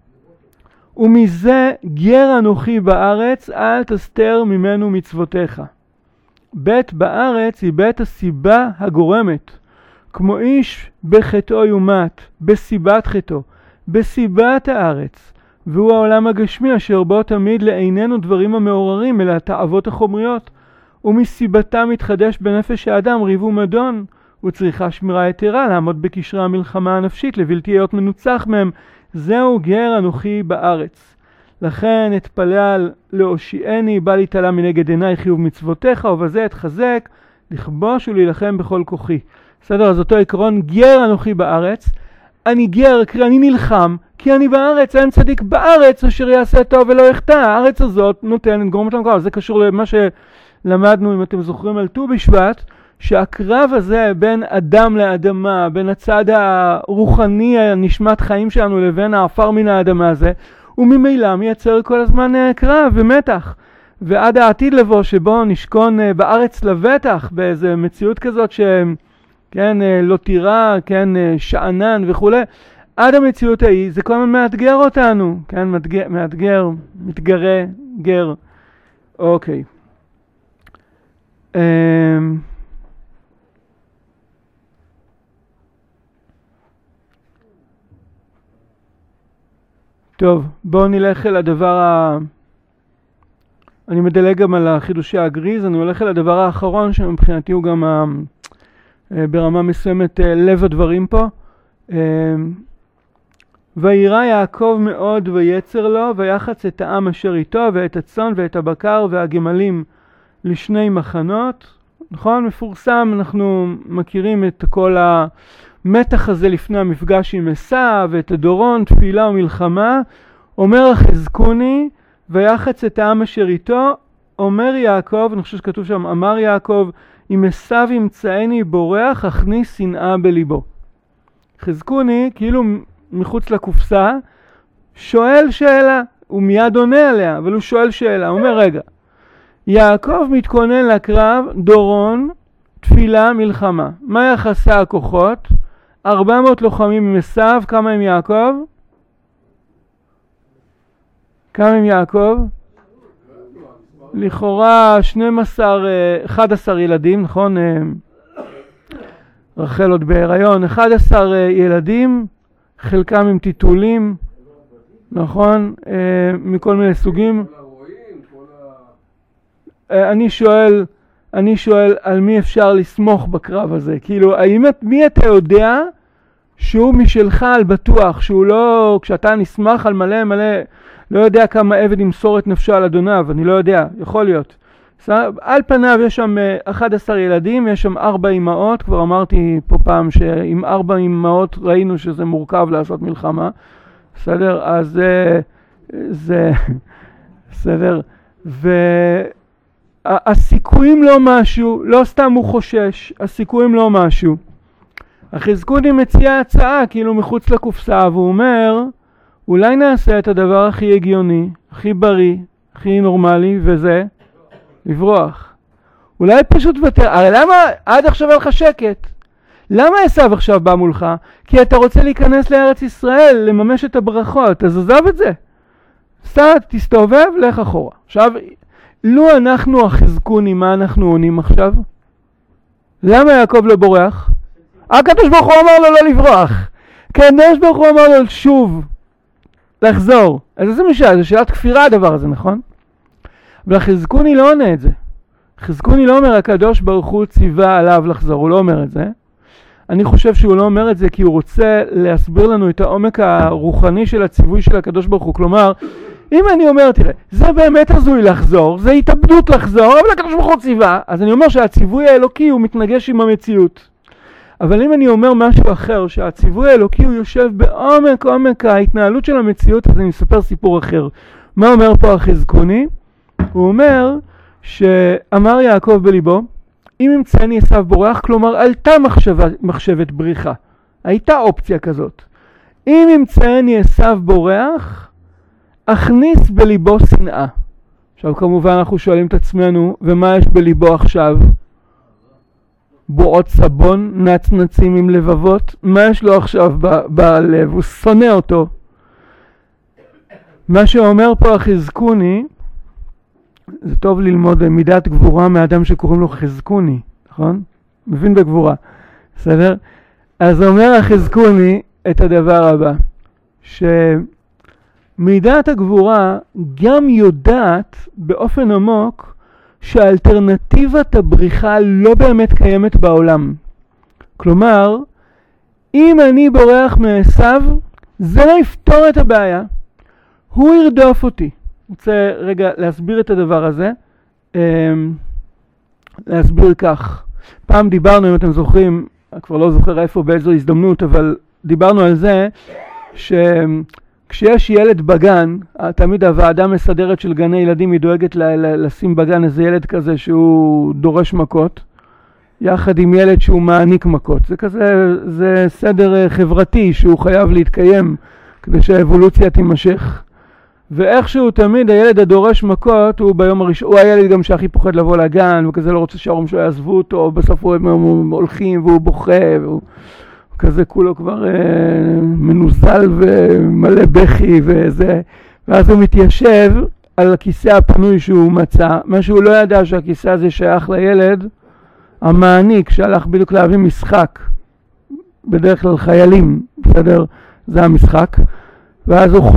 ומזה גר אנוכי בארץ, אל תסתר ממנו מצוותיך. בית בארץ היא בית הסיבה הגורמת, כמו איש בחטאו יומת, בסיבת חטאו, בסיבת הארץ, והוא העולם הגשמי אשר בו תמיד לעינינו דברים המעוררים אלא התאוות החומריות, ומסיבתם מתחדש בנפש האדם ריב ומדון, וצריכה שמירה יתרה לעמוד בקשרי המלחמה הנפשית לבלתי להיות מנוצח מהם. זהו גר אנוכי בארץ. לכן אתפלל להושיעני, בא להתעלה מנגד עיניי חיוב מצוותיך, ובזה אתחזק לכבוש ולהילחם בכל כוחי. בסדר, אז אותו עקרון, גר אנוכי בארץ. אני גר, אני נלחם, כי אני בארץ, אין צדיק בארץ אשר יעשה טוב ולא יחטא. הארץ הזאת נותנת גורמת למקום. זה קשור למה שלמדנו, אם אתם זוכרים, על ט"ו בשבט, שהקרב הזה בין אדם לאדמה, בין הצד הרוחני, הנשמת חיים שלנו, לבין האפר מן האדמה הזה, וממילא מייצר כל הזמן קרב ומתח. ועד העתיד לבוא שבו נשכון בארץ לבטח, באיזה מציאות כזאת כן, לא תירה, כן, שענן וכו'. עד המציאות ההיא, זה כל הזמן מאתגר אותנו, כן, מאתגר, מתגרה, גר. אוקיי. טוב, בואו נלך אל הדבר אני מדלג גם על החידושי הגריז, אני הולך אל הדבר האחרון שמבחינתי הוא גם ברמה מסוימת לב הדברים פה. וירא יעקב מאוד ויצר לו, ויחץ את העם אשר איתו, ואת הצאן ואת הבקר והגמלים לשני מחנות. נכון? מפורסם, אנחנו מכירים את כל המתח הזה לפני המפגש עם עשיו, ואת הדורון, תפילה ומלחמה. אומר החזקוני, ויחץ את העם אשר איתו, אומר יעקב, אני חושב שכתוב שם, אמר יעקב, אם עשיו ימצאני בורח, הכניס שנאה בליבו. חזקוני, כאילו מחוץ לקופסה, שואל שאלה, הוא מיד עונה עליה, אבל הוא שואל שאלה, הוא אומר רגע, יעקב מתכונן לקרב, דורון, תפילה, מלחמה. מה יחסי הכוחות? 400 לוחמים עם עשיו, כמה עם יעקב? כמה עם יעקב? לכאורה 11 ילדים, נכון? רחל עוד בהיריון, 11 ילדים, חלקם עם טיטולים, נכון? מכל מיני סוגים. אני שואל על מי אפשר לסמוך בקרב הזה, כאילו, מי אתה יודע שהוא משלך על בטוח, שהוא לא, כשאתה נסמך על מלא, לא יודע כמה עבד ימסור את נפשו על אדוניו, אני לא יודע, יכול להיות. על פניו יש שם 11 ילדים, יש שם 4 אמהות, כבר אמרתי פה פעם שעם 4 אמהות ראינו שזה מורכב לעשות מלחמה, בסדר? אז זה בסדר, והסיכויים לא משהו, לא סתם הוא חושש, הסיכויים לא משהו. החזקוני מציע הצעה כאילו מחוץ לקופסה, והוא אומר, אולי נעשה את הדבר הכי הגיוני, הכי בריא, הכי נורמלי, וזה לברוח. אולי פשוט ותר. הרי למה עד עכשיו היה לך שקט? למה עשיו עכשיו בא מולך? כי אתה רוצה להיכנס לארץ ישראל, לממש את הברכות, אז עזב את זה. תסתובב, לך אחורה. עכשיו, לו אנחנו החזקוני, מה אנחנו עונים עכשיו? למה יעקב לא בורח? הקדוש ברוך הוא אמר לו לא לברוח. הקדוש ברוך הוא אמר לו שוב, לחזור. אז זה משאל, זה שאלת כפירה הדבר הזה, נכון? אבל החזקוני לא עונה את זה. חזקוני לא אומר הקדוש ברוך הוא ציווה עליו לחזור, הוא לא אומר את זה. אני חושב שהוא לא אומר את זה כי הוא רוצה להסביר לנו את העומק הרוחני של הציווי של הקדוש ברוך הוא. כלומר, אם אני אומר, תראה, זה באמת הזוי לחזור, זה התאבדות לחזור, אבל הקדוש ברוך הוא ציווה, אז אני אומר שהציווי האלוקי הוא מתנגש עם המציאות. אבל אם אני אומר משהו אחר, שהציווי האלוקי הוא יושב בעומק ההתנהלות של המציאות, אז אני מספר סיפור אחר. מה אומר פה החזקוני? הוא אומר שאמר יעקב בליבו, אם ימצאני עשיו בורח, כלומר עלתה מחשבת בריחה. הייתה אופציה כזאת. אם ימצאני עשיו בורח, אכניס בליבו שנאה. עכשיו כמובן אנחנו שואלים את עצמנו, ומה יש בליבו עכשיו? בועות סבון, נצנצים עם לבבות, מה יש לו עכשיו בלב? הוא שונא אותו. מה שאומר פה החזקוני, זה טוב ללמוד מידת גבורה מאדם שקוראים לו חזקוני, נכון? מבין בגבורה, בסדר? אז אומר החזקוני את הדבר הבא, שמידת הגבורה גם יודעת באופן עמוק שהאלטרנטיבת הבריחה לא באמת קיימת בעולם. כלומר, אם אני בורח מעשיו, זה לא יפתור את הבעיה. הוא ירדוף אותי. אני רוצה רגע להסביר את הדבר הזה. להסביר כך. פעם דיברנו, אם אתם זוכרים, כבר לא זוכר איפה באיזו הזדמנות, אבל דיברנו על זה כשיש ילד בגן, תמיד הוועדה מסדרת של גני ילדים היא דואגת לשים בגן איזה ילד כזה שהוא דורש מכות, יחד עם ילד שהוא מעניק מכות. זה כזה, זה סדר חברתי שהוא חייב להתקיים כדי שהאבולוציה תימשך. ואיכשהו תמיד הילד הדורש מכות הוא ביום הראשון, הוא הילד גם שהכי פוחד לבוא לגן, וכזה לא רוצה שההורים שלו יעזבו אותו, בסוף הם הולכים והוא בוכה, והוא כזה כולו כבר מנוזל ומלא בכי וזה, ואז הוא מתיישב על הכיסא הפנוי שהוא מצא, מה שהוא לא ידע שהכיסא הזה שייך לילד המעניק שהלך בדיוק להביא משחק, בדרך כלל חיילים, בסדר? זה המשחק. ואז הוא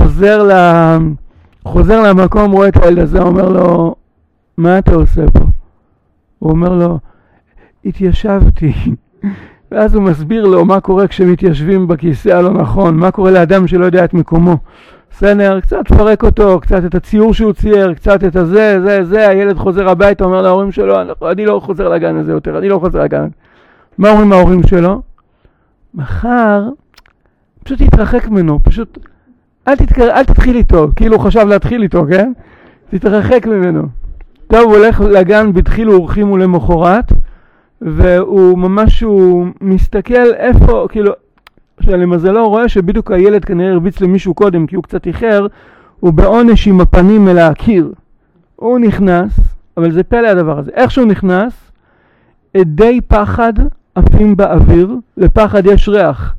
חוזר למקום, רואה את הילד הזה, אומר לו, מה אתה עושה פה? הוא אומר לו, התיישבתי. ואז הוא מסביר לו מה קורה כשמתיישבים בכיסא הלא נכון, מה קורה לאדם שלא יודע את מקומו. בסדר, קצת פרק אותו, קצת את הציור שהוא צייר, קצת את זה, הילד חוזר הביתה, אומר להורים שלו, אני לא חוזר לגן הזה יותר, אני לא חוזר לגן. מה אומרים ההורים שלו? מחר, פשוט תתרחק ממנו, פשוט אל תתחיל איתו, כאילו הוא חשב להתחיל איתו, כן? תתרחק ממנו. טוב, הוא הולך לגן בדחילו ורחימו למחרת, והוא ממש, הוא מסתכל איפה, כאילו, למזלו הוא רואה שבדיוק הילד כנראה הרביץ למישהו קודם, כי הוא קצת איחר, הוא בעונש עם הפנים אל הקיר. הוא נכנס, אבל זה פלא הדבר הזה. איך שהוא נכנס, עדי פחד עפים באוויר, לפחד יש ריח.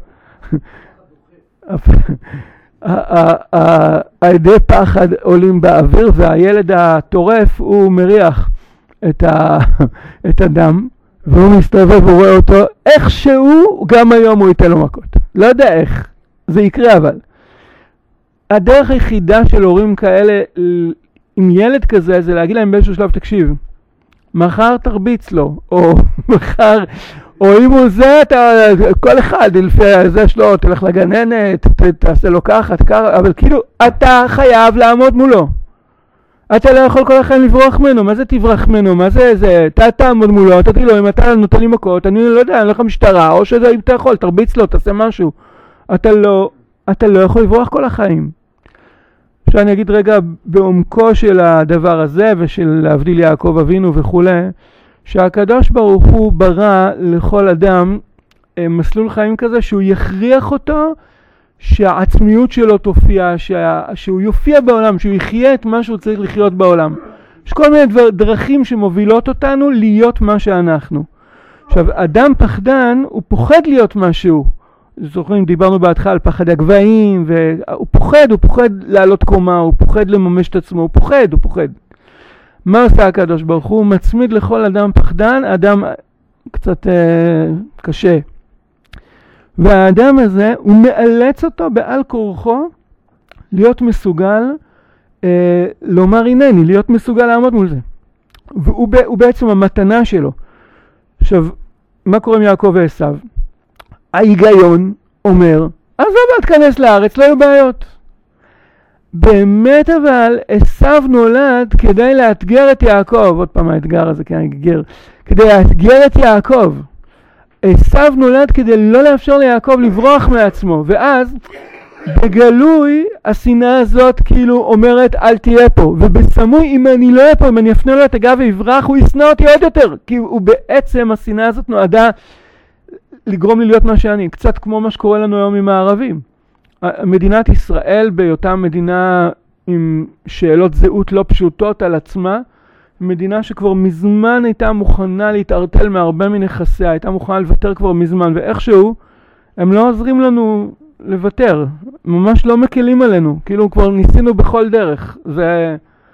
העדי פחד עולים באוויר, והילד הטורף הוא מריח את הדם, והוא מסתובב ורואה אותו, איכשהו גם היום הוא ייתן לו מכות. לא יודע איך, זה יקרה אבל. הדרך היחידה של הורים כאלה עם ילד כזה, זה להגיד להם באיזשהו שלב, תקשיב, מחר תרביץ לו, או מחר, או אם הוא זה, כל אחד, לפי זה שלו, תלך לגננת, תעשה לו ככה, אבל כאילו, אתה חייב לעמוד מולו. אתה לא יכול כל החיים לברוח ממנו, מה זה תברח ממנו, מה זה, אתה תעמוד מולו, אתה תגיד לו, אם אתה נותן לי מכות, אני לא יודע, אני הולך למשטרה, או שזה, אם אתה יכול, תרביץ לו, תעשה משהו. אתה לא יכול לברוח כל החיים. עכשיו אני אגיד רגע, בעומקו של הדבר הזה, ושל להבדיל יעקב אבינו וכו', שהקדוש ברוך הוא ברא לכל אדם מסלול חיים כזה, שהוא יכריח אותו, שהעצמיות שלו תופיע, שהוא יופיע בעולם, שהוא יחיה את מה שהוא צריך לחיות בעולם. יש כל מיני דרכים שמובילות אותנו להיות מה שאנחנו. עכשיו, אדם פחדן, הוא פוחד להיות משהו. זוכרים, דיברנו בהתחלה על פחד הגבהים, והוא פוחד לעלות קומה, הוא פוחד לממש את עצמו, הוא פוחד. מה עושה הקדוש ברוך הוא? הוא מצמיד לכל אדם פחדן, אדם קצת קשה. והאדם הזה, הוא מאלץ אותו בעל כורחו להיות מסוגל לומר הנני, להיות מסוגל לעמוד מול זה. והוא בעצם המתנה שלו. עכשיו, מה קורה עם יעקב ועשיו? ההיגיון אומר, עזוב אל תכנס לארץ, לא יהיו בעיות. באמת אבל, עשיו נולד כדי לאתגר את יעקב, עוד פעם האתגר הזה, כדי לאתגר את יעקב. עשיו נולד כדי לא לאפשר ליעקב לברוח מעצמו, ואז בגלוי השנאה הזאת כאילו אומרת אל תהיה פה, ובסמוי אם אני לא אהיה פה, אם אני אפנה לו את הגב ויברח, הוא ישנא אותי עוד יותר, כי הוא בעצם השנאה הזאת נועדה לגרום לי להיות מה שאני, קצת כמו מה שקורה לנו היום עם הערבים. מדינת ישראל בהיותה מדינה עם שאלות זהות לא פשוטות על עצמה, מדינה שכבר מזמן הייתה מוכנה להתערטל מהרבה מנכסיה, הייתה מוכנה לוותר כבר מזמן, ואיכשהו הם לא עוזרים לנו לוותר, ממש לא מקלים עלינו, כאילו כבר ניסינו בכל דרך, זה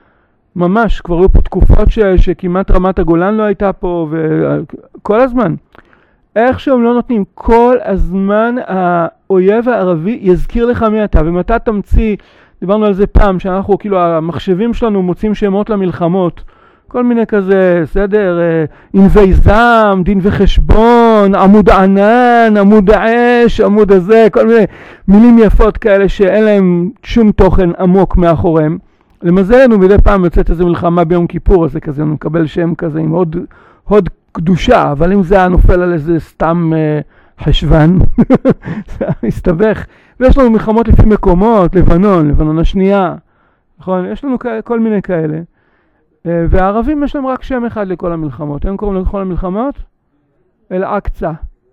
ממש, כבר היו פה תקופות שכמעט רמת הגולן לא הייתה פה, וכל הזמן. איכשהו הם לא נותנים, כל הזמן האויב הערבי יזכיר לך מי אתה, ומתי תמציא, דיברנו על זה פעם, שאנחנו כאילו המחשבים שלנו מוצאים שמות למלחמות, כל מיני כזה, סדר, ענבי זעם, דין וחשבון, עמוד ענן, עמוד האש, עמוד הזה, כל מיני מילים יפות כאלה שאין להם שום תוכן עמוק מאחוריהם. למזלנו מדי פעם יוצאת איזו מלחמה ביום כיפור, אז זה כזה, הוא מקבל שם כזה עם הוד קדושה, אבל אם זה היה נופל על איזה סתם חשבן, זה מסתבך. ויש לנו מלחמות לפי מקומות, לבנון השנייה, נכון? יש לנו כל מיני כאלה. והערבים יש להם רק שם אחד לכל המלחמות. הם קוראים לכל המלחמות? אל-אקצה.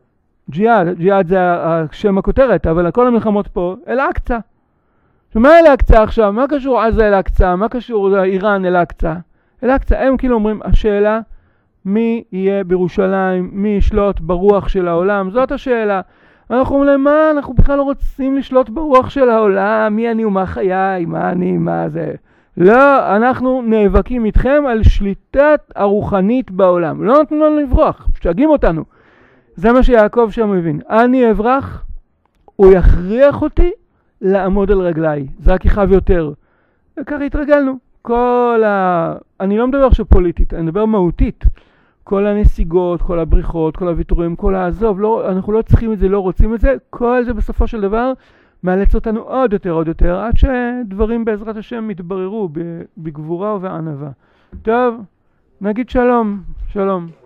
ג'יהאד זה השם הכותרת, אבל כל המלחמות פה, אל-אקצה. שמה אל-אקצה עכשיו? מה קשור עזה אל-אקצה? מה קשור איראן אל-אקצה? אל-אקצה, הם כאילו אומרים, השאלה, מי יהיה בירושלים, מי ישלוט ברוח של העולם? זאת השאלה. אנחנו אומרים להם, מה? אנחנו בכלל לא רוצים לשלוט ברוח של העולם, מי אני ומה חיי, מה אני, מה זה? לא, אנחנו נאבקים איתכם על שליטת הרוחנית בעולם. לא נותנים לנו לברוח, משתגעים אותנו. זה מה שיעקב שם מבין. אני אברח, הוא יכריח אותי לעמוד על רגליי. זה רק יחב יותר. וככה התרגלנו. אני לא מדבר עכשיו פוליטית, אני מדבר מהותית. כל הנסיגות, כל הבריחות, כל הוויתורים, כל העזוב, אנחנו לא צריכים את זה, לא רוצים את זה. כל זה בסופו של דבר מאלץ אותנו עוד יותר, עד שדברים בעזרת השם מתבררו בגבורה ובענווה. טוב, נגיד שלום.